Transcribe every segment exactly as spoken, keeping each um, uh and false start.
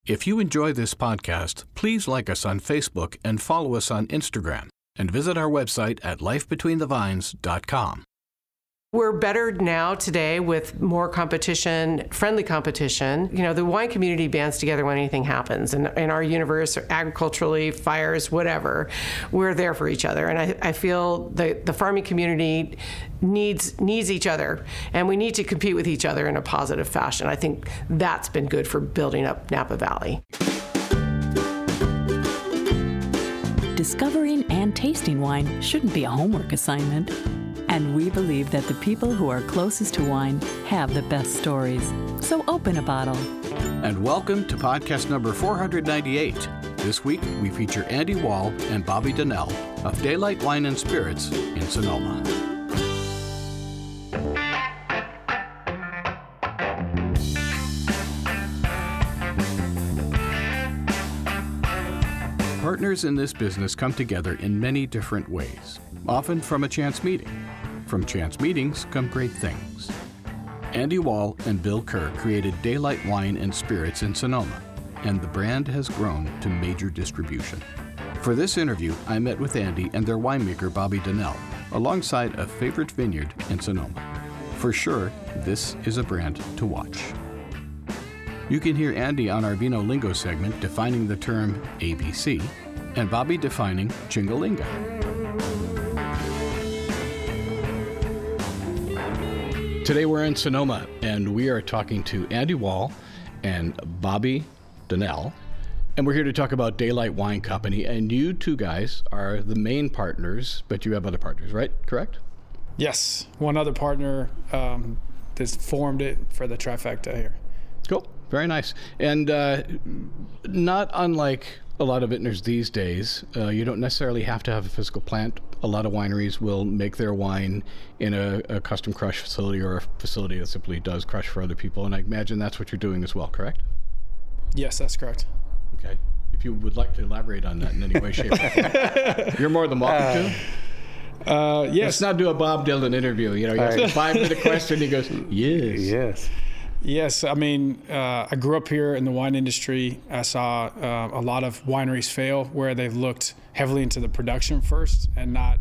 If you enjoy this podcast, please like us on Facebook and follow us on Instagram, and visit our website at life between the vines dot com. We're better now today with more competition, friendly competition. You know, the wine community bands together when anything happens. And in our universe, agriculturally, fires, whatever, we're there for each other. And I, I feel the, the farming community needs needs each other. And we need to compete with each other in a positive fashion. I think that's been good for building up Napa Valley. Discovering and tasting wine shouldn't be a homework assignment. And we believe that the people who are closest to wine have the best stories. So open a bottle. And welcome to podcast number four hundred ninety-eight. This week, we feature Andy Wall and Bobby Donnell of Daylight Wine and Spirits in Sonoma. Partners in this business come together in many different ways, often from a chance meeting. From chance meetings come great things. Andy Wall and Bill Kerr created Daylight Wine and Spirits in Sonoma, and the brand has grown to major distribution. For this interview, I met with Andy and their winemaker Bobby Donnell, alongside a favorite vineyard in Sonoma. For sure, this is a brand to watch. You can hear Andy on our Vino Lingo segment defining the term A B C, and Bobby defining Chingalinga. Today we're in Sonoma, and we are talking to Andy Wall and Bobby Donnell, and we're here to talk about Daylight Wine Company. And you two guys are the main partners, but you have other partners, right? Correct? Yes, one other partner um, that's formed it for the trifecta here. Cool, very nice. And uh, not unlike a lot of vintners these days, uh, you don't necessarily have to have a physical plant. A lot of wineries will make their wine in a, a custom crush facility or a facility that simply does crush for other people. And I imagine that's what you're doing as well, correct? Yes, that's correct. Okay. If you would like to elaborate on that in any way, shape, or form, you're more than welcome uh, to. Uh, yes. Let's not do a Bob Dylan interview. You know, you ask a five-minute question, he goes, yes. Yes. Yes, I mean, uh, I grew up here in the wine industry. I saw uh, a lot of wineries fail where they've looked heavily into the production first and not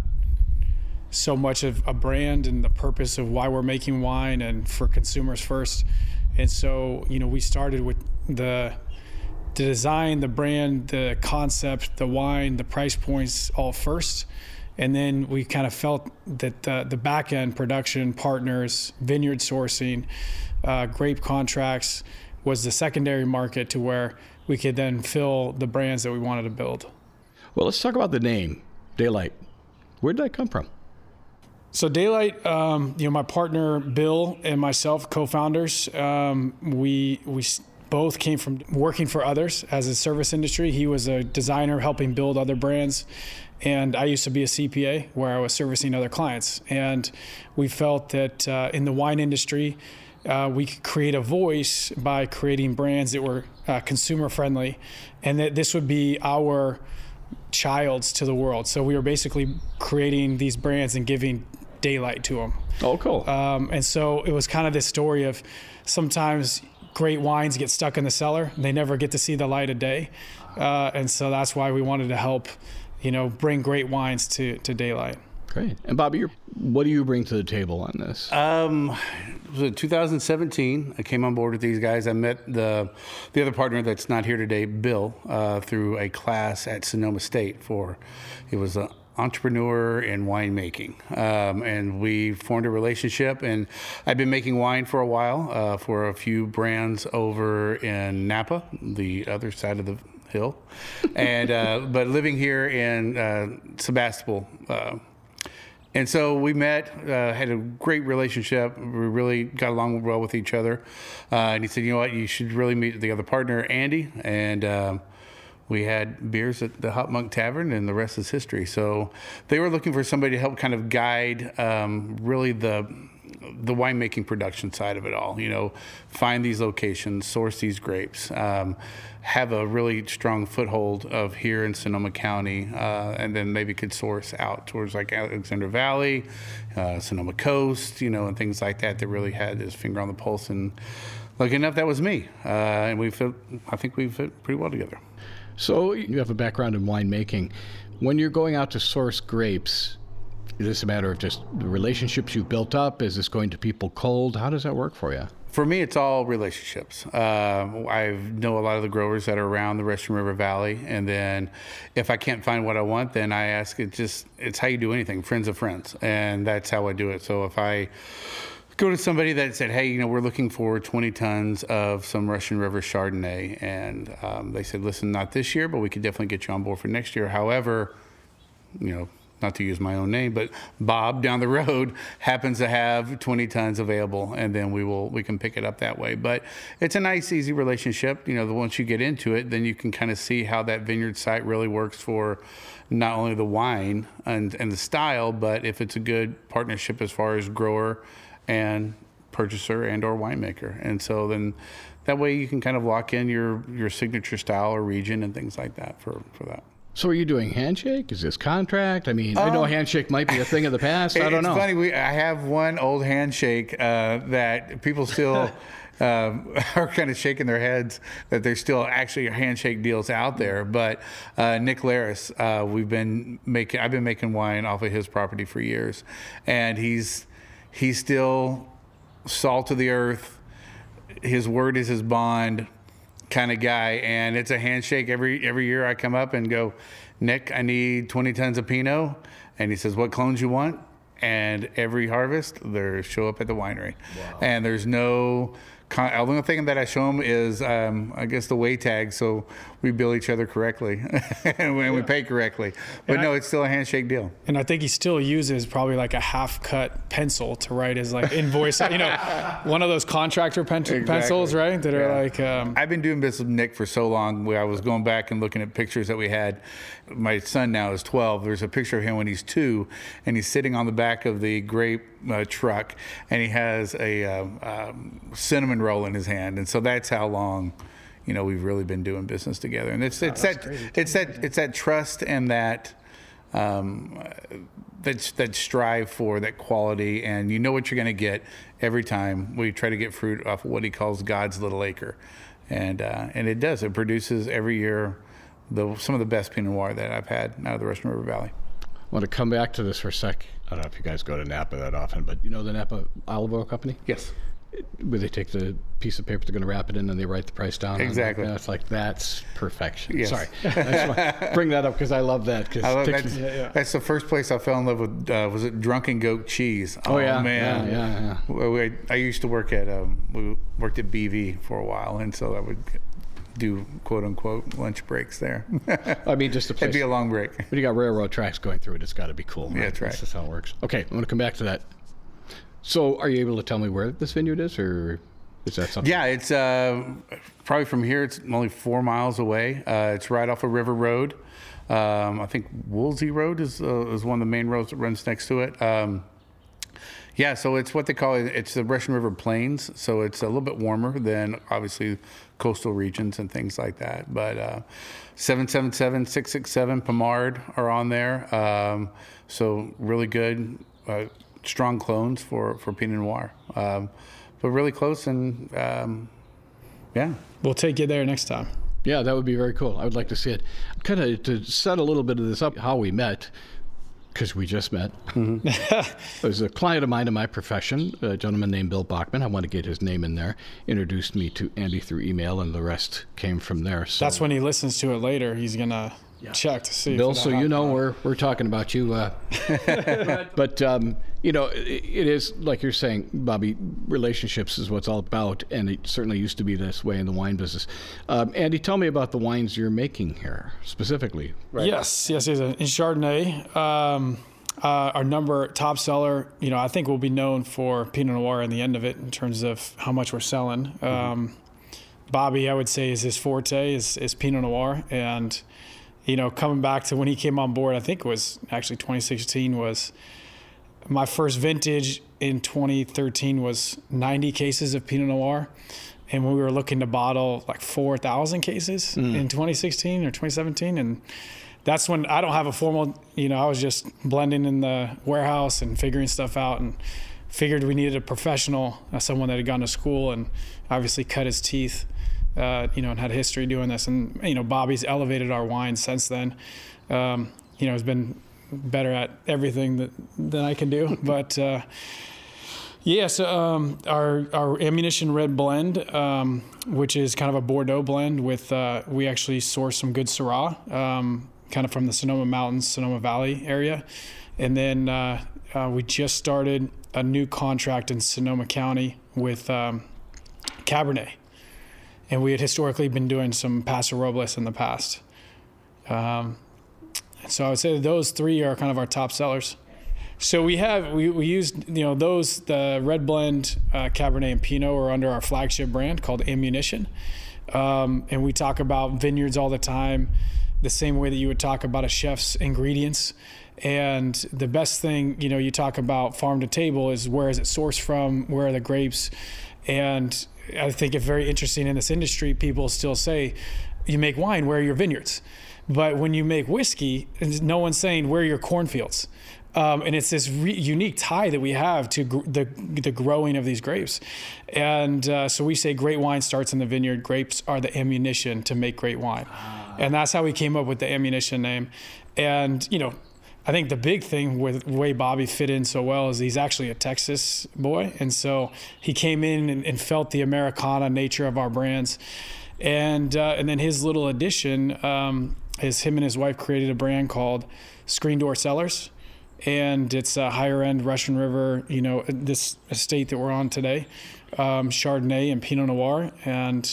so much of a brand and the purpose of why we're making wine and for consumers first. And so, you know, we started with the, the design, the brand, the concept, the wine, the price points all first. And then we kind of felt that the, the back end production partners, vineyard sourcing, Uh, grape contracts was the secondary market to where we could then fill the brands that we wanted to build. Well, let's talk about the name, Daylight. Where did that come from? So Daylight, um, you know, my partner Bill and myself, co-founders, um, we we both came from working for others as a service industry. He was a designer helping build other brands, and I used to be a C P A where I was servicing other clients. And we felt that uh, in the wine industry, Uh, we could create a voice by creating brands that were uh, consumer friendly, and that this would be our childs to the world. So we were basically creating these brands and giving daylight to them. Oh, cool. Um, and so it was kind of this story of sometimes great wines get stuck in the cellar. They never get to see the light of day. Uh, and so that's why we wanted to help, you know, bring great wines to, to daylight. Great. And Bobby, you're, what do you bring to the table on this? Um, it was in two thousand seventeen. I came on board with these guys. I met the the other partner that's not here today, Bill, uh, through a class at Sonoma State for, it was an entrepreneur in winemaking. Um, and we formed a relationship, and I've been making wine for a while uh, for a few brands over in Napa, the other side of the hill. and uh, But living here in uh, Sebastopol, uh, And so we met, uh, had a great relationship. We really got along well with each other. Uh, and he said, you know what, you should really meet the other partner, Andy. And um, we had beers at the Hot Monk Tavern, and the rest is history. So they were looking for somebody to help kind of guide um, really the the winemaking production side of it all. You know, find these locations, source these grapes, um, have a really strong foothold of here in Sonoma County, uh, and then maybe could source out towards like Alexander Valley, uh, Sonoma Coast, you know, and things like that that really had his finger on the pulse and lucky enough, that was me. Uh, and we fit, I think we fit pretty well together. So you have a background in winemaking. When you're going out to source grapes, is this a matter of just the relationships you've built up? Is this going to people cold? How does that work for you? For me, it's all relationships. Uh, I know a lot of the growers that are around the Russian River Valley, and then if I can't find what I want, then I ask. It just it's how you do anything, friends of friends, and that's how I do it. So if I go to somebody that said, hey, you know, we're looking for twenty tons of some Russian River Chardonnay, and um, they said, listen, not this year, but we could definitely get you on board for next year. However, you know, not to use my own name, but Bob down the road happens to have twenty tons available, and then we will we can pick it up that way. But it's a nice, easy relationship. You know, the once you get into it, then you can kind of see how that vineyard site really works for not only the wine and, and the style, but if it's a good partnership as far as grower and purchaser and or winemaker. And so then that way you can kind of lock in your, your signature style or region and things like that for, for that. So are you doing handshake? Is this contract? I mean, um, I know handshake might be a thing of the past. I don't it's know. It's funny. We, I have one old handshake uh, that people still um, are kind of shaking their heads that there's still actually handshake deals out there. But uh, Nick Laris, uh, we've been making. I've been making wine off of his property for years, and he's he's still salt of the earth. His word is his bond kind of guy, and it's a handshake every every year. I come up and go, Nick, I need twenty tons of Pinot, and he says, what clones you want? And every harvest, they show up at the winery. Wow. And there's no, the only thing that I show them is, um, I guess, the weigh tag, so we bill each other correctly and we, yeah. we pay correctly. But and no, I, it's still a handshake deal. And I think he still uses probably like a half-cut pencil to write his like invoice. You know, one of those contractor pen- exactly. pencils, right? That yeah. are like. Um, I've been doing business with Nick for so long. Where I was going back and looking at pictures that we had. My son now is twelve. There's a picture of him when he's two, and he's sitting on the back of the grape uh, truck, and he has a um, um, cinnamon roll in his hand. And so that's how long. You know, we've really been doing business together, and it's it's oh, that crazy. it's that it's that trust and that um, that that strive for that quality, and you know what you're going to get every time. We try to get fruit off of what he calls God's little acre, and uh, and it does. It produces every year the some of the best Pinot Noir that I've had out of the Russian River Valley. I want to come back to this for a sec. I don't know if you guys go to Napa that often, but you know the Napa Olive Oil Company? Yes. Where they take the piece of paper they're going to wrap it in and they write the price down. Exactly. It's like, that's perfection. Yes. Sorry. I just want to bring that up because I love that. Cause I love, pictures, that's, yeah, yeah. that's the first place I fell in love with, uh, was it Drunken Goat Cheese? Oh, oh yeah. man. Yeah, yeah, yeah. We, I used to work at, um, we worked at B V for a while, and so I would do quote unquote lunch breaks there. I mean, just a place. It'd be a long break. When you got railroad tracks going through it, it's got to be cool. Right? Yeah, that's right. That's just how it works. Okay, I'm going to come back to that. So are you able to tell me where this vineyard is, or is that something? Yeah, it's uh, probably from here. It's only four miles away. Uh, it's right off of River Road. Um, I think Woolsey Road is uh, is one of the main roads that runs next to it. Um, yeah, so it's what they call it. It's the Russian River Plains, so it's a little bit warmer than obviously coastal regions and things like that. But uh, seven seven seven, six six seven Pommard are on there. Um, so really good, uh, strong clones for, for Pinot Noir. Um, but really close, and um, yeah. We'll take you there next time. Yeah, that would be very cool. I would like to see it. Kind of to set a little bit of this up, how we met, because we just met. Mm-hmm. There's a client of mine in my profession, a gentleman named Bill Bachman. I want to get his name in there. Introduced me to Andy through email, and the rest came from there. So that's when he listens to it later. He's going to yeah. check to see. Bill, so you know we're we're talking about you. Uh, but, um, you know, it, it is, like you're saying, Bobby, relationships is what it's all about, and it certainly used to be this way in the wine business. Um, Andy, tell me about the wines you're making here, specifically. Right? Yes, yes, yes. In Chardonnay, um, uh, our number top seller, you know, I think will be known for Pinot Noir in the end of it in terms of how much we're selling. Mm-hmm. Um, Bobby, I would say, is his forte, is, is Pinot Noir, and you know, coming back to when he came on board, I think it was actually twenty sixteen was my first vintage. In twenty thirteen was ninety cases of Pinot Noir. And when we were looking to bottle like four thousand cases mm. in twenty sixteen or twenty seventeen. And that's when I don't have a formal, you know, I was just blending in the warehouse and figuring stuff out. And figured we needed a professional, uh, someone that had gone to school and obviously cut his teeth, uh, you know, and had a history doing this. And, you know, Bobby's elevated our wine since then. Um, you know, has been better at everything that, than I can do. But, uh, yeah, so um, our, our Ammunition Red Blend, um, which is kind of a Bordeaux blend with, uh, we actually source some good Syrah, um, kind of from the Sonoma Mountains, Sonoma Valley area. And then uh, uh, we just started a new contract in Sonoma County with um, Cabernet. And we had historically been doing some Paso Robles in the past. Um, so I would say those three are kind of our top sellers. So we have, we, we used, you know, those, the Red Blend, uh, Cabernet and Pinot are under our flagship brand called Ammunition. Um, and we talk about vineyards all the time, the same way that you would talk about a chef's ingredients. And the best thing, you know, you talk about farm to table is where is it sourced from, where are the grapes? And I think it's very interesting in this industry, people still say, you make wine, where are your vineyards? But when you make whiskey, no one's saying, where are your cornfields? Um, and it's this re- unique tie that we have to gr- the the growing of these grapes. And uh, so we say great wine starts in the vineyard. Grapes are the ammunition to make great wine. Ah. And that's how we came up with the Ammunition name. And, you know, I think the big thing with the way Bobby fit in so well is he's actually a Texas boy. And so he came in and, and felt the Americana nature of our brands. And uh, and then his little addition um, is him and his wife created a brand called Screen Door Cellars. And it's a higher end Russian River, you know, this estate that we're on today, um, Chardonnay and Pinot Noir. And,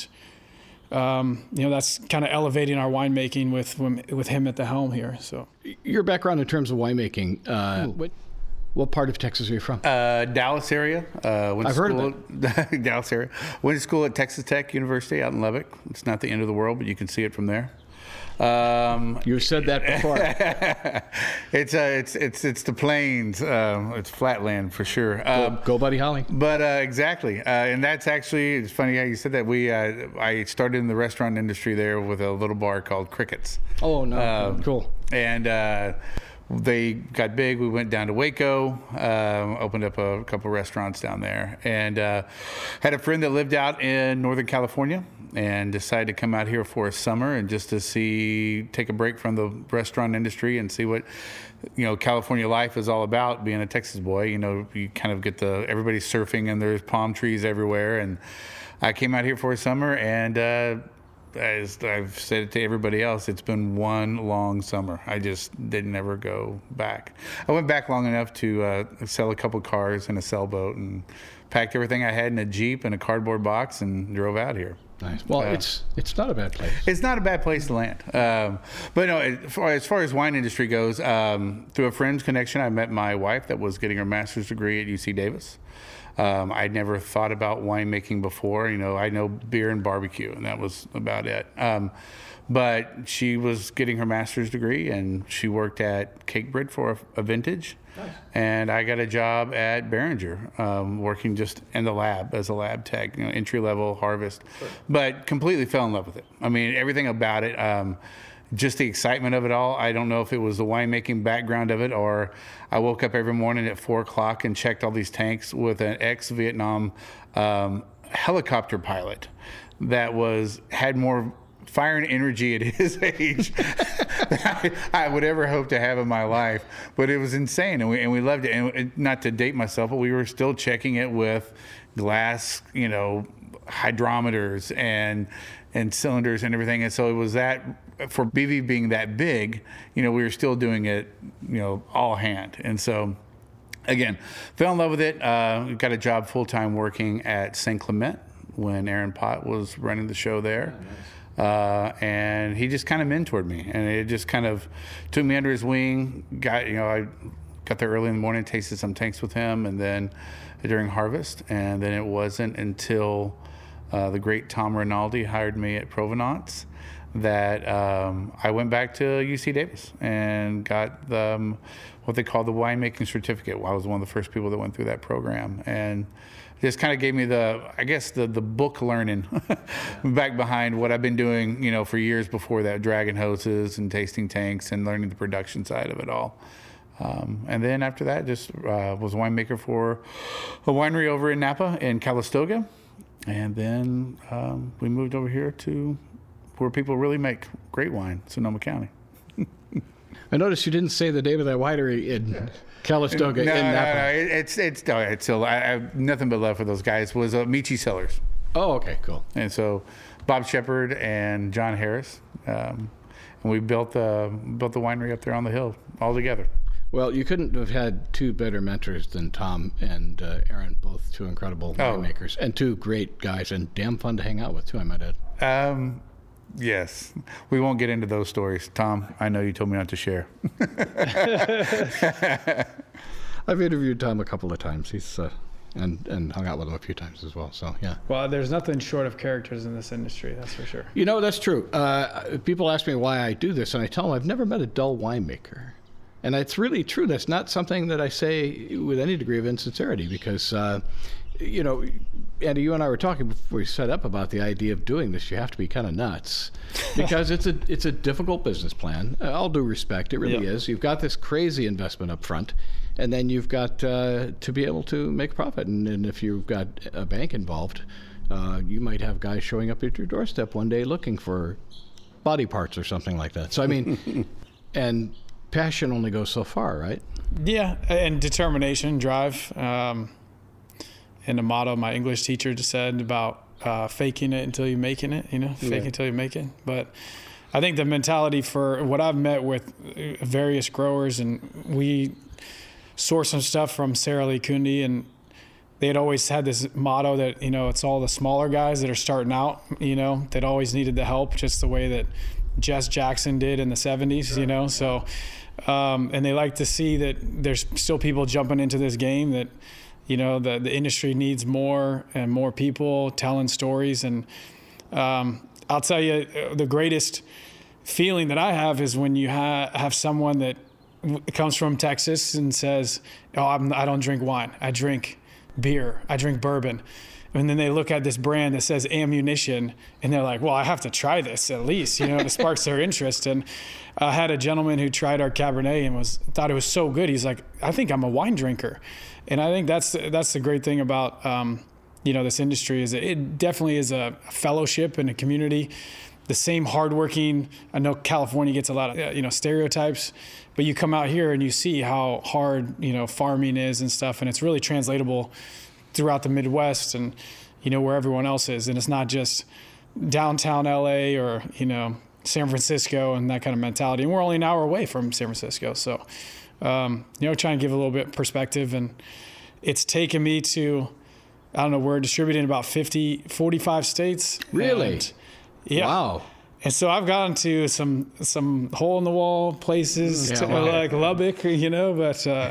um, you know, that's kind of elevating our winemaking with with him at the helm here. So your background in terms of winemaking, uh, what, what part of Texas are you from? Uh, Dallas area. Uh, went I've to heard school of that. At, Dallas area. Went to school at Texas Tech University out in Lubbock. It's not the end of the world, but you can see it from there. Um, You've said that before. it's uh, it's it's it's the plains. Um, it's flatland for sure. Um, go, go, Buddy Holly. But uh, exactly, uh, and that's actually it's funny how you said that. We uh, I started in the restaurant industry there with a little bar called Crickets. Oh no, um, cool. And uh, they got big. We went down to Waco, um, opened up a couple restaurants down there, and uh, had a friend that lived out in Northern California. And decided to come out here for a summer and just to see, take a break from the restaurant industry and see what, you know, California life is all about. Being a Texas boy, you know, you kind of get the everybody's surfing and there's palm trees everywhere. And I came out here for a summer, and uh, as I've said it to everybody else, it's been one long summer. I just didn't ever go back. I went back long enough to uh, sell a couple cars and a sailboat and packed everything I had in a Jeep and a cardboard box and drove out here. Nice. Well, uh, it's it's not a bad place. It's not a bad place to land. Um, but no, as far, as far as wine industry goes, um, through a friend's connection, I met my wife that was getting her master's degree at U C Davis. Um, I'd never thought about winemaking before. You know, I know beer and barbecue, and that was about it. Um, but she was getting her master's degree, and she worked at Cakebread for a, a vintage. Nice. And I got a job at Beringer, um, working just in the lab as a lab tech, you know, entry level harvest, sure. But completely fell in love with it. I mean, everything about it, um, just the excitement of it all. I don't know if it was the winemaking background of it, or I woke up every morning at four o'clock and checked all these tanks with an ex-Vietnam um, helicopter pilot that was had more fire and energy at his age I, I would ever hope to have in my life. But it was insane, and we and we loved it. And it, not to date myself, but we were still checking it with glass, you know, hydrometers and and cylinders and everything. And so it was that, for B V being that big, you know, we were still doing it, you know, all hand. And so, again, fell in love with it. Uh, got a job full-time working at Saint Clement when Aaron Pott was running the show there. Oh, nice. Uh, and he just kind of mentored me, and it just kind of took me under his wing. Got, you know, I got there early in the morning, tasted some tanks with him, and then during harvest. And then it wasn't until uh, the great Tom Rinaldi hired me at Provenance that um, I went back to U C Davis and got the, um, what they call the winemaking certificate. Well, I was one of the first people that went through that program, and just kind of gave me the, I guess, the the book learning back behind what I've been doing, you know, for years before that, dragging hoses and tasting tanks and learning the production side of it all. Um, and then after that, just uh, was a winemaker for a winery over in Napa in Calistoga. And then um, we moved over here to where people really make great wine, Sonoma County. I noticed you didn't say the name of that winery in Calistoga no, in no, Napa. No, it's it's no, it's still I, I have nothing but love for those guys. Was uh, Michi Cellars. Oh, okay, cool. And so Bob Shepard and John Harris, um, and we built uh, built the winery up there on the hill all together. Well, you couldn't have had two better mentors than Tom and uh, Aaron, both two incredible Oh. winemakers and two great guys, and damn fun to hang out with too, I might add. Um, yes, we won't get into those stories. Tom, I know you told me not to share. I've interviewed Tom a couple of times. He's uh, and and hung out with him a few times as well. So yeah. Well, there's nothing short of characters in this industry, that's for sure. You know, that's true. Uh, people ask me why I do this, and I tell them I've never met a dull winemaker. And it's really true. That's not something that I say with any degree of insincerity because, uh, you know, Andy, you and I were talking before we set up about the idea of doing this. You have to be kind of nuts because it's a it's a difficult business plan. All due respect, it really Yeah. is. You've got this crazy investment up front, and then you've got uh, to be able to make profit. And, and if you've got a bank involved, uh, you might have guys showing up at your doorstep one day looking for body parts or something like that. So, I mean, and passion only goes so far, right? Yeah, and determination, drive. Um, and the motto my English teacher just said about uh, faking it until you're making it, you know, fake Yeah. it until you make it. But I think the mentality for what I've met with various growers, and we source some stuff from Sara Lee Kundi, and they had always had this motto that, you know, it's all the smaller guys that are starting out, you know, that always needed the help, just the way that Jess Jackson did in the seventies, you know. So, um, and they like to see that there's still people jumping into this game, that, you know, the, the industry needs more and more people telling stories. And um, I'll tell you, the greatest feeling that I have is when you ha- have someone that w- comes from Texas and says, oh, I'm, I don't drink wine. I drink beer. I drink bourbon. And then they look at this brand that says ammunition, and they're like, well, I have to try this at least, you know, it sparks their interest. And I had a gentleman who tried our Cabernet and was thought it was so good. He's like, I think I'm a wine drinker. And I think that's that's the great thing about, um, you know, this industry is it definitely is a fellowship and a community. The same hardworking, I know California gets a lot of, you know, stereotypes, but you come out here and you see how hard, you know, farming is and stuff. And it's really translatable throughout the Midwest and, you know, where everyone else is. And it's not just downtown L A or, you know, San Francisco and that kind of mentality. And we're only an hour away from San Francisco. So, um, you know, try and give a little bit of perspective. And it's taken me to, I don't know, we're distributed in about fifty, forty-five states. Really? And, yeah. Wow. And so I've gotten to some some hole in the wall places, Yeah, to, wow. like Lubbock, you know, but uh,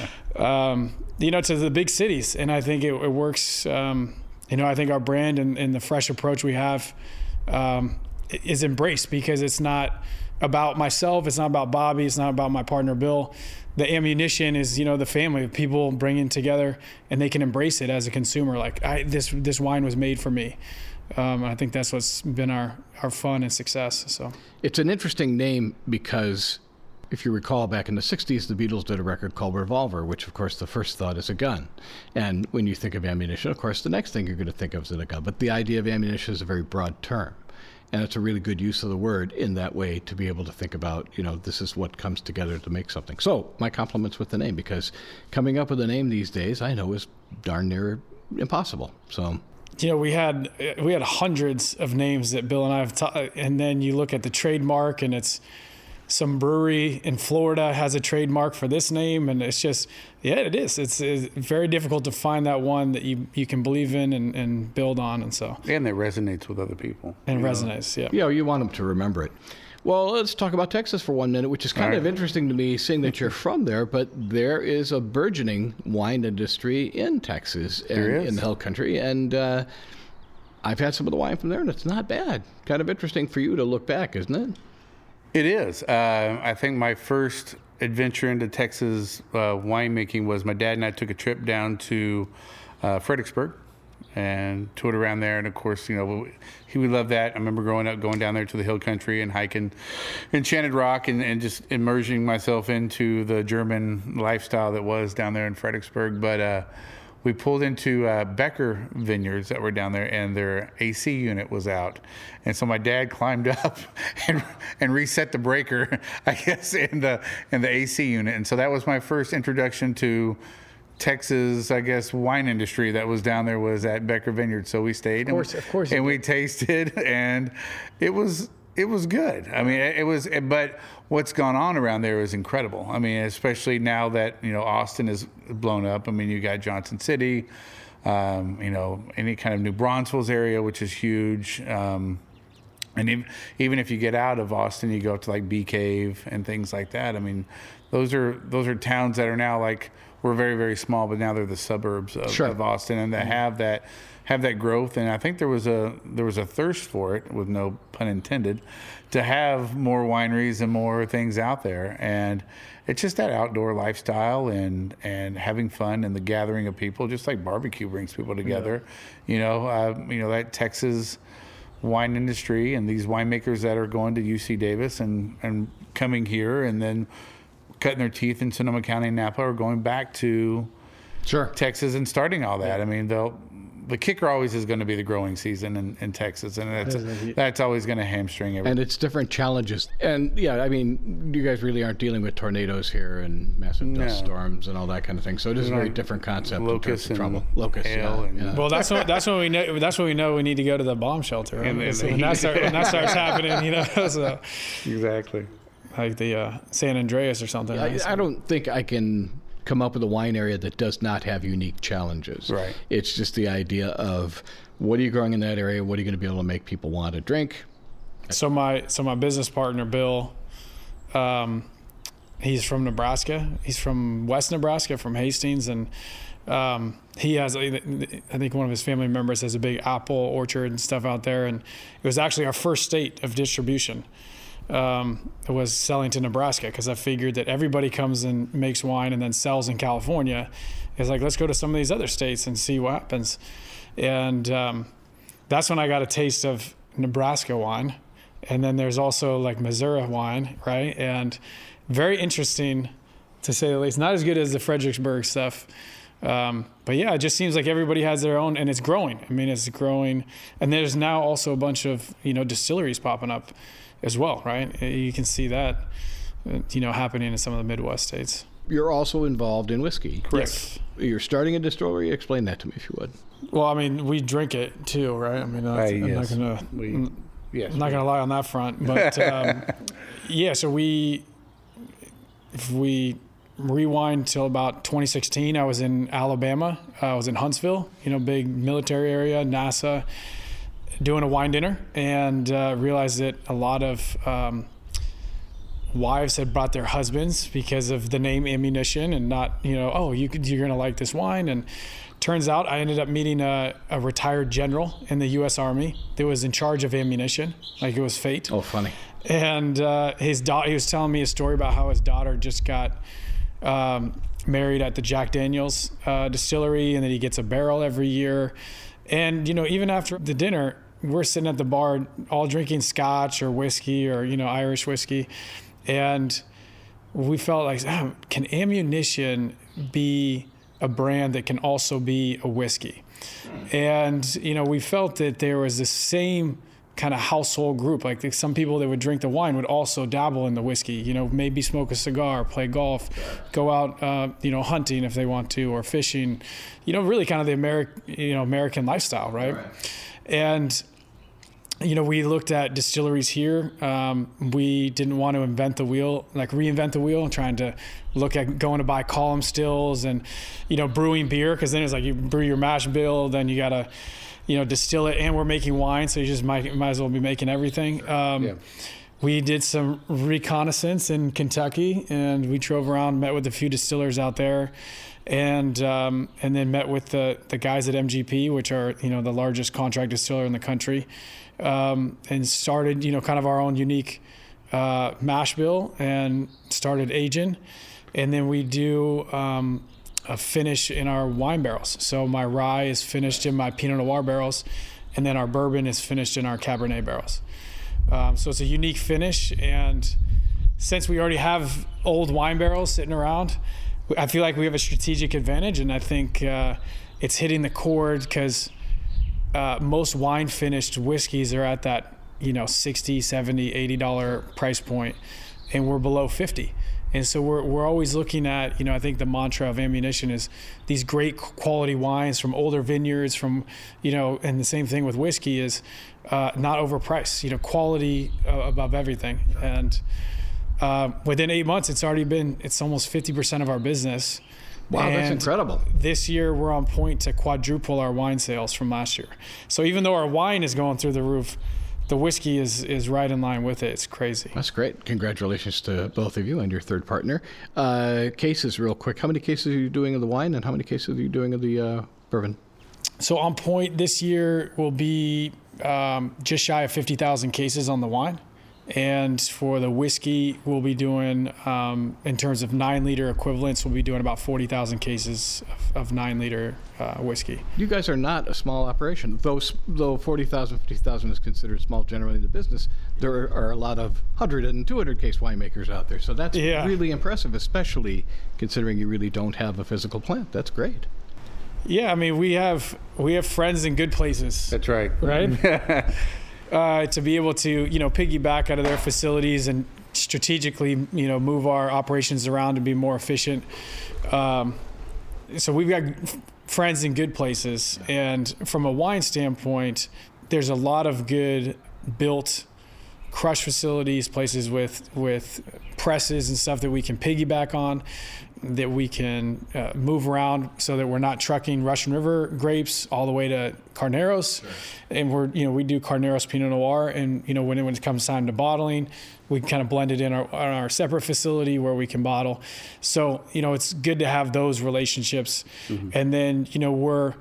um, you know, to the big cities, and I think it, it works. Um, you know, I think our brand and, and the fresh approach we have um, is embraced because it's not about myself, it's not about Bobby, it's not about my partner Bill. The ammunition is, you know, the family of people bringing together, and they can embrace it as a consumer. Like, I, this this wine was made for me. Um, I think that's what's been our, our fun and success. So It's an interesting name because if you recall back in the sixties, the Beatles did a record called Revolver, which of course the first thought is a gun. And when you think of ammunition, of course, the next thing you're going to think of is a gun. But the idea of ammunition is a very broad term. And it's a really good use of the word in that way to be able to think about, you know, this is what comes together to make something. So my compliments with the name, because coming up with a name these days, I know is darn near impossible. So... You know, we had we had hundreds of names that Bill and I have taught, and then you look at the trademark, and it's some brewery in Florida has a trademark for this name, and it's just, yeah, it is. It's, it's very difficult to find that one that you, you can believe in and, and build on, and so. And that resonates with other people. And you know? resonates, yeah. You know, you want them to remember it. Well, let's talk about Texas for one minute, which is kind All right. of interesting to me, seeing that you're from there, but there is a burgeoning wine industry in Texas, and, There is. in the Hill Country, and uh, I've had some of the wine from there, and it's not bad. Kind of interesting for you to look back, isn't it? It is. Uh, I think my first adventure into Texas uh, winemaking was my dad and I took a trip down to uh, Fredericksburg and toured around there. And of course, you know, we, he would love that. I remember growing up, going down there to the hill country and hiking Enchanted Rock and, and just immersing myself into the German lifestyle that was down there in Fredericksburg. But uh, we pulled into uh, Becker Vineyards that were down there, and their A C unit was out. And so my dad climbed up and, and reset the breaker, I guess, in the in the A C unit. And so that was my first introduction to Texas, I guess, wine industry that was down there, was at Becker Vineyard. So we stayed, of course, and, of course, and we tasted, and it was it was good. I mean, it was, but what's gone on around there is incredible. I mean, especially now that, you know, Austin is blown up. I mean, you got Johnson City, um, you know, any kind of New Braunfels area, which is huge. Um, and even, even if you get out of Austin, you go to like Bee Cave and things like that. I mean, those are those are towns that are now like, we're very, very small, but now they're the suburbs of, Sure. of Austin, and that have that have that growth. And I think there was a there was a thirst for it, with no pun intended, to have more wineries and more things out there. And it's just that outdoor lifestyle and and having fun and the gathering of people, just like barbecue brings people together. Yeah. You know, uh, you know that Texas wine industry and these winemakers that are going to U C Davis and and coming here and then cutting their teeth in Sonoma County and Napa, or going back to Sure. Texas and starting all that. I mean, they'll, the kicker always is going to be the growing season in, in Texas, and that's that's always going to hamstring everything. And it's different challenges. And yeah, I mean, you guys really aren't dealing with tornadoes here and massive dust No. storms and all that kind of thing. So it is a very different concept. Locusts in terms of and trouble. Locusts, hail yeah, and- yeah. Well, that's what that's when we know. That's when we know we need to go to the bomb shelter. Right? And- and So the when, that heat. start, when that starts happening, you know, so, Exactly. like the uh, San Andreas or something. I, I don't think I can come up with a wine area that does not have unique challenges. Right. It's just the idea of what are you growing in that area? What are you going to be able to make people want to drink? So my so my business partner Bill, um, he's from Nebraska. He's from West Nebraska, from Hastings, and um, he has, I think one of his family members has a big apple orchard and stuff out there. And it was actually our first state of distribution. Um, was selling to Nebraska, because I figured that everybody comes and makes wine and then sells in California. It's like, let's go to some of these other states and see what happens. And um, that's when I got a taste of Nebraska wine. And then there's also like Missouri wine, right? And very interesting, to say the least. Not as good as the Fredericksburg stuff. Um, but yeah, it just seems like everybody has their own, and it's growing. I mean, it's growing. And there's now also a bunch of, you know, distilleries popping up as well, right? You can see that, you know, happening in some of the Midwest states. You're also involved in whiskey. Yes. You're starting a distillery. Explain that to me, if you would. Well, I mean, we drink it too, right? I mean, uh, Uh, I'm yes. not gonna, We, yes. I'm not gonna lie on that front, but um, yeah. So we, if we rewind till about twenty sixteen, I was in Alabama. Uh, I was in Huntsville, you know, big military area, NASA, doing a wine dinner, and uh, realized that a lot of um, wives had brought their husbands because of the name Ammunition, and not, you know, oh, you could, you're gonna like this wine. And turns out I ended up meeting a, a retired general in the U S Army that was in charge of ammunition, like it was fate. Oh, funny. And uh, his daughter, he was telling me a story about how his daughter just got um, married at the Jack Daniel's uh, distillery, and that he gets a barrel every year. And, you know, even after the dinner, we're sitting at the bar all drinking scotch or whiskey or, you know, Irish whiskey. And we felt like, oh, can Ammunition be a brand that can also be a whiskey? And, you know, we felt that there was the same kind of household group. Like some people that would drink the wine would also dabble in the whiskey, you know, maybe smoke a cigar, play golf, go out, uh, you know, hunting if they want to, or fishing, you know, really kind of the American, you know, American lifestyle, right? right. And, you know, we looked at distilleries here. Um, we didn't want to invent the wheel, like reinvent the wheel, and trying to look at going to buy column stills and, you know, brewing beer. Cause then it's like you brew your mash bill, then you got to, you know, distill it, and we're making wine. So you just might, might as well be making everything. Um, yeah. We did some reconnaissance in Kentucky, and we drove around, met with a few distillers out there, and um, and then met with the, the guys at M G P, which are, you know, the largest contract distiller in the country. Um, and started, you know, kind of our own unique uh, mash bill, and started aging. And then we do um, a finish in our wine barrels. So my rye is finished in my Pinot Noir barrels, and then our bourbon is finished in our Cabernet barrels. Um, so it's a unique finish, and since we already have old wine barrels sitting around, I feel like we have a strategic advantage, and I think uh, it's hitting the chord because uh, most wine finished whiskeys are at that, you know, sixty, seventy, eighty dollars price point, and we're below fifty. And so we're we're always looking at, you know, I think the mantra of Ammunition is these great quality wines from older vineyards, from, you know, and the same thing with whiskey is uh, not overpriced, you know, quality uh, above everything. And uh, within eight months, it's already been, it's almost fifty percent of our business. Wow, and that's incredible. This year, we're on point to quadruple our wine sales from last year. So even though our wine is going through the roof, the whiskey is is right in line with it. It's crazy. That's great. Congratulations to both of you and your third partner. Uh, cases, real quick. How many cases are you doing of the wine, and how many cases are you doing of the uh, bourbon? So on point this year will be um, just shy of fifty thousand cases on the wine. And for the whiskey, we'll be doing, um, in terms of nine liter equivalents, we'll be doing about forty thousand cases of, of nine liter uh, whiskey. You guys are not a small operation. Though, though forty thousand, fifty thousand is considered small generally in the business, there are a lot of one hundred and two hundred case winemakers out there. So that's yeah. really impressive, especially considering you really don't have a physical plant. That's great. Yeah, I mean, we have we have friends in good places. That's right. Right? Uh, to be able to, you know, piggyback out of their facilities and strategically, you know, move our operations around to be more efficient. Um, so we've got friends in good places. And from a wine standpoint, there's a lot of good built crush facilities, places with, with presses and stuff that we can piggyback on, that we can uh, move around so that we're not trucking Russian River grapes all the way to Carneros. Sure. And we're, you know, we do Carneros Pinot Noir, and, you know, when it, when it comes time to bottling, we can kind of blend it in our, on our separate facility where we can bottle. So, you know, it's good to have those relationships. Mm-hmm. And then, you know, we're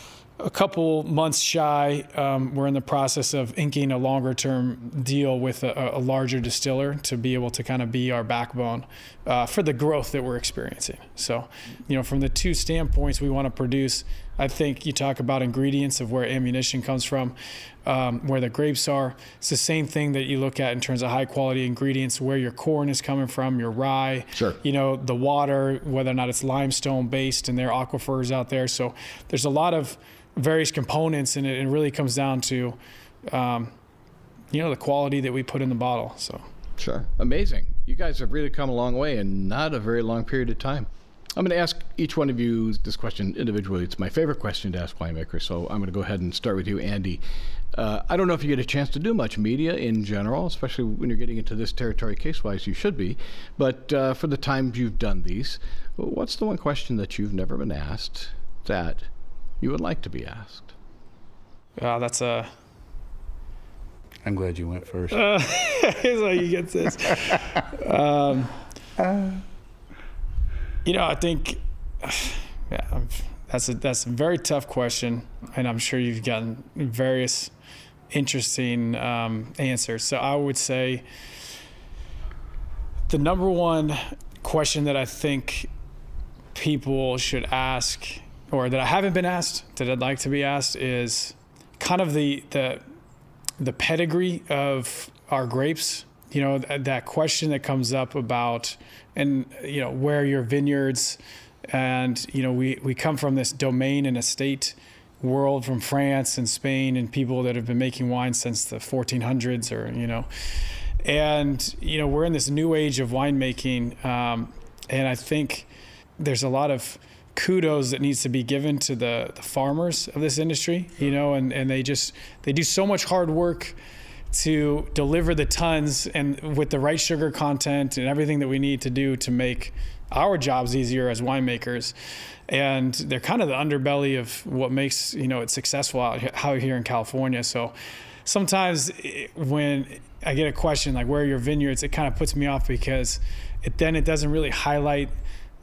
a couple months shy. Um, we're in the process of inking a longer term deal with a, a larger distiller to be able to kind of be our backbone uh, for the growth that we're experiencing. So, you know, from the two standpoints we want to produce, I think you talk about ingredients of where Ammunition comes from, um, where the grapes are. It's the same thing that you look at in terms of high quality ingredients, where your corn is coming from, your rye, sure. you know, the water, whether or not it's limestone based, and there are aquifers out there. So there's a lot of various components, and it, it really comes down to, um, you know, the quality that we put in the bottle. So, sure, amazing. You guys have really come a long way in not a very long period of time. I'm going to ask each one of you this question individually. It's my favorite question to ask winemakers, so I'm going to go ahead and start with you, Andy. Uh, I don't know if you get a chance to do much media in general, especially when you're getting into this territory case-wise. You should be, but uh, for the times you've done these, what's the one question that you've never been asked that you would like to be asked? Uh, that's a... I'm glad you went first. Uh, here's how you get this. um, uh. You know, I think, yeah, that's a, that's a very tough question, and I'm sure you've gotten various interesting um, answers. So I would say the number one question that I think people should ask, or that I haven't been asked, that I'd like to be asked, is kind of the the the pedigree of our grapes. You know, th- that question that comes up about, and, you know, where your vineyards, and, you know, we, we come from this domain and estate world from France and Spain, and people that have been making wine since the fourteen hundreds, or, you know, and, you know, we're in this new age of winemaking. Um, and I think there's a lot of kudos that needs to be given to the, the farmers of this industry, you know, and, and they just, they do so much hard work to deliver the tons, and with the right sugar content and everything that we need to do to make our jobs easier as winemakers. And they're kind of the underbelly of what makes, you know, it successful out, out here in California. So sometimes when I get a question like, where are your vineyards, it kind of puts me off, because it, then it doesn't really highlight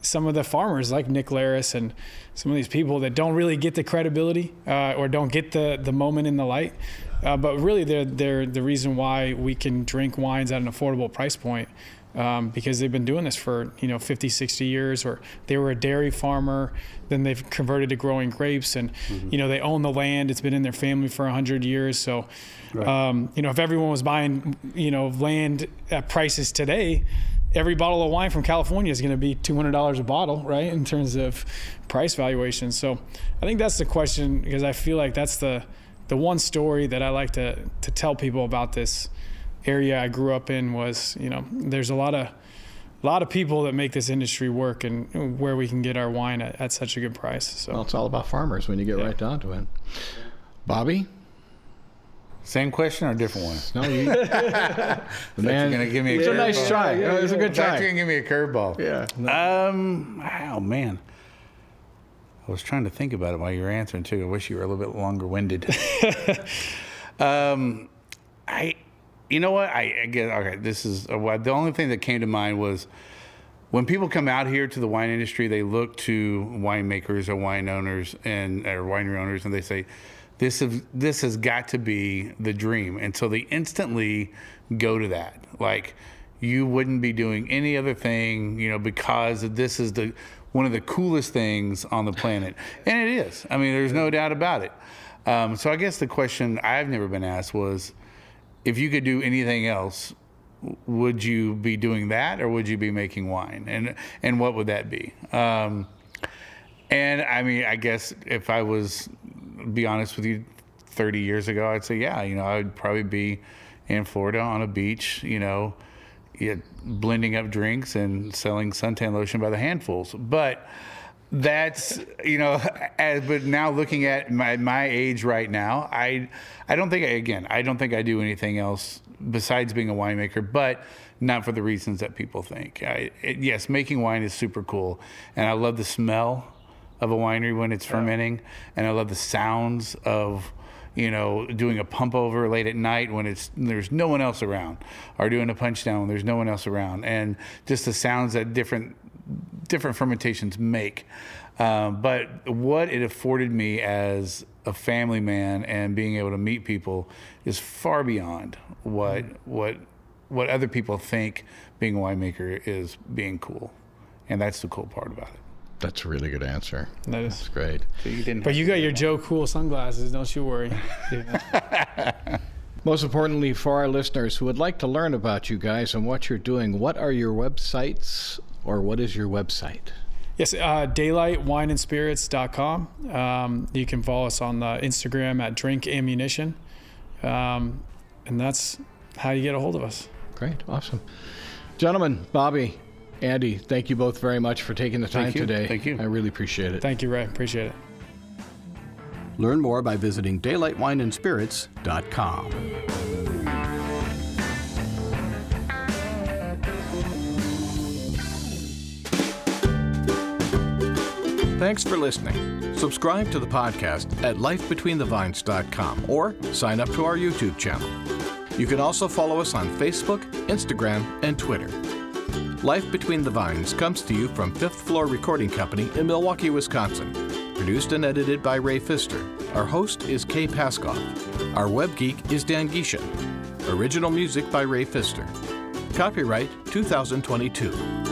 some of the farmers like Nick Laris and some of these people that don't really get the credibility uh, or don't get the, the moment in the light. Uh, but really, they're, they're the reason why we can drink wines at an affordable price point. Um, because they've been doing this for, you know, fifty, sixty years, or they were a dairy farmer, then they've converted to growing grapes, and, mm-hmm. you know, they own the land. It's been in their family for one hundred years. So, right. um, you know, if everyone was buying, you know, land at prices today, every bottle of wine from California is going to be two hundred dollars a bottle, right, in terms of price valuation. So I think that's the question, because I feel like that's the the one story that I like to to tell people about this area I grew up in was, you know, there's a lot of a lot of people that make this industry work, and where we can get our wine at, at such a good price. So well, it's all about farmers when you get yeah. right down to it. Bobby? Same question or different one? No, you. The man, you're gonna give me a it's a nice try. Yeah, yeah, it was a good try. You're gonna give me a curveball. Yeah. Um. Oh man. I was trying to think about it while you were answering too. I wish you were a little bit longer winded. um, I. You know what? I, I get okay. This is uh, the only thing that came to mind was when people come out here to the wine industry, they look to winemakers or wine owners and or winery owners, and they say, "This is this has got to be the dream," and so they instantly go to that. Like, you wouldn't be doing any other thing, you know, because this is the one of the coolest things on the planet, and it is. I mean, there's no doubt about it. Um, so I guess the question I've never been asked was, if you could do anything else, would you be doing that, or would you be making wine? And and what would that be? Um, and I mean, I guess if I was, be honest with you, thirty years ago, I'd say, yeah, you know, I would probably be in Florida on a beach, you know, yeah, blending up drinks and selling suntan lotion by the handfuls. But that's, you know, as, but now looking at my, my age right now, I I don't think, I, again, I don't think I do anything else besides being a winemaker, but not for the reasons that people think. I, it, yes, making wine is super cool, and I love the smell of a winery when it's fermenting, and I love the sounds of, you know, doing a pump over late at night when it's there's no one else around, or doing a punch down when there's no one else around, and just the sounds that different different fermentations make. Um, but what it afforded me as a family man and being able to meet people is far beyond what what what other people think being a winemaker is being cool, and that's the cool part about it. That's a really good answer. That is That's great. So you didn't but you got your Joe Cool sunglasses, don't you worry. Most importantly, for our listeners who would like to learn about you guys and what you're doing, what are your websites, or what is your website? Yes, uh, daylight wine and spirits dot com. Um, you can follow us on the Instagram at Drink Ammunition. Um, and that's how you get a hold of us. Great. Awesome. Gentlemen, Bobby, Andy, thank you both very much for taking the time Thank you. today. Thank you. I really appreciate it. Thank you, Ray. Appreciate it. Learn more by visiting daylight wine and spirits dot com. Thanks for listening. Subscribe to the podcast at life between the vines dot com or sign up to our YouTube channel. You can also follow us on Facebook, Instagram, and Twitter. Life Between the Vines comes to you from Fifth Floor Recording Company in Milwaukee, Wisconsin. Produced and edited by Ray Pfister. Our host is Kay Paskoff. Our web geek is Dan Geisha. Original music by Ray Pfister. Copyright two thousand twenty-two.